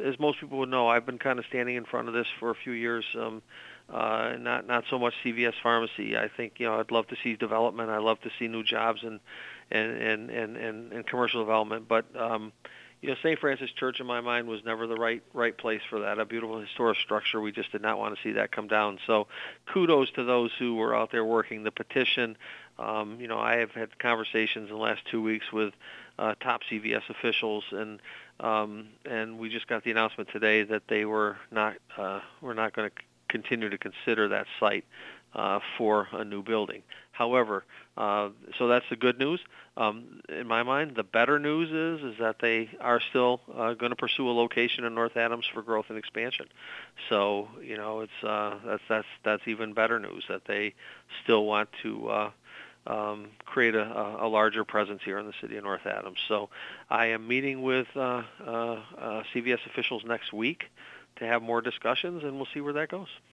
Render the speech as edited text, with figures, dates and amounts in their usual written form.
as most people would know, I've been kind of standing in front of this for a few years. Not so much CVS Pharmacy. I think I'd love to see development. I love to see new jobs and commercial development. But St. Francis Church in my mind was never the right place for that. A beautiful historic structure. We just did not want to see that come down. So kudos to those who were out there working the petition. I have had conversations in the last 2 weeks with top CVS officials, and we just got the announcement today that they were not going to continue to consider that site for a new building. However, so that's the good news. In my mind, the better news is that they are still going to pursue a location in North Adams for growth and expansion. So that's even better news, that they still want to create a larger presence here in the city of North Adams. So I am meeting with CVS officials next week to have more discussions, and we'll see where that goes.